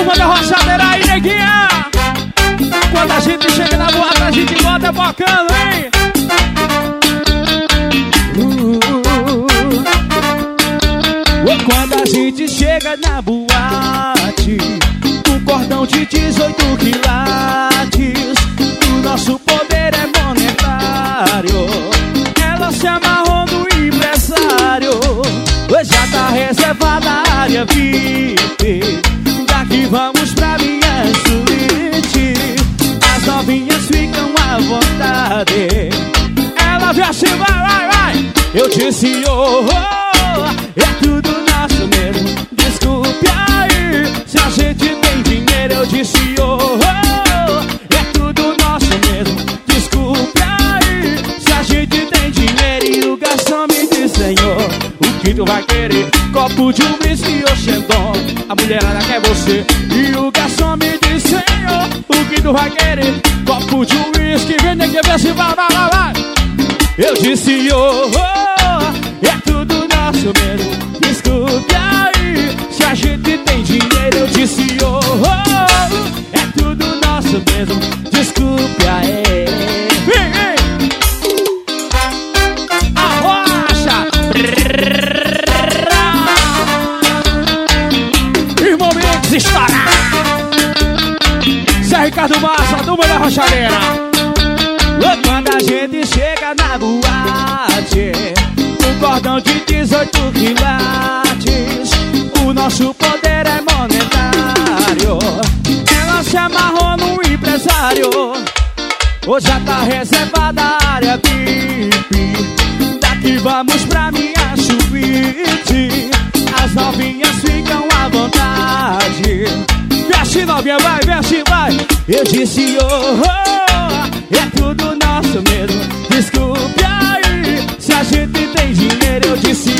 turma da roçadeira aí, neguinha. Quando a gente chega na boate, a gente bota bocando, hein? Quando a gente chega na boate, o cordão de 18 quilates, o nosso poder é monetário. Ela se amarrou no empresário, já tá reservada a área VIP. Daqui vamos pra minha suíte, as novinhas ficam à vontade. Ela vê assim, vai. Eu disse, é tudo nosso mesmo. Desculpe aí, se a gente tem dinheiro. Eu disse, é tudo nosso mesmo. Desculpe aí, se a gente tem dinheiro. E o garçom me disse, Senhor, o que tu vai querer? Copo de um whisky ou Xandão, a mulherada quer você. E o garçom me disse, Senhor, o que tu vai querer? Copo de um whisky, vem aqui ver se vai. Eu disse, é tudo nosso mesmo. Desculpe aí, se a gente tem dinheiro. Eu disse, é tudo nosso mesmo. Desculpe aí. Vem. Arrocha. Irmão Mix, estoura. Zé Ricardo Massa, turma da rochadeira. Quando a gente chega na boate, o cordão de 18 quilates, o nosso poder é monetário. Ela se amarrou no empresário, hoje já tá reservada a área VIP. Daqui vamos pra minha suíte, as novinhas ficam à vontade. Veste novinha, vai. Eu disse, é tudo nosso mesmo. Desculpe aí, se a gente tem dinheiro. Eu disse,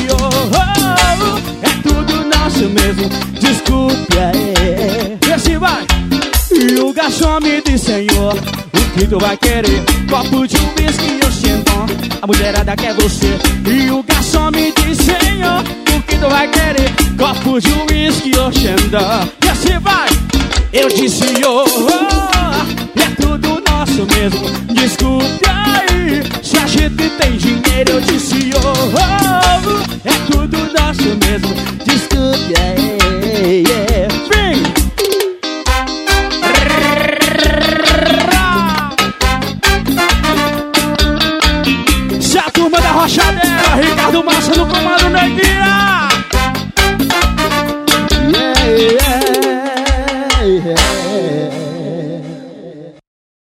é tudo nosso mesmo. Desculpe aí. Veste, vai. E o garçom me disse, Senhor, o que tu vai querer? Copo de um whisky ou Xandão, a mulherada quer você. E o garçom me disse, Senhor, o que tu vai querer? Copo de um whisky ou Xandão. E assim vai. Eu disse, é tudo nosso mesmo. Desculpe aí, se a gente tem dinheiro. Eu disse, é tudo nosso mesmo. Desculpe aí.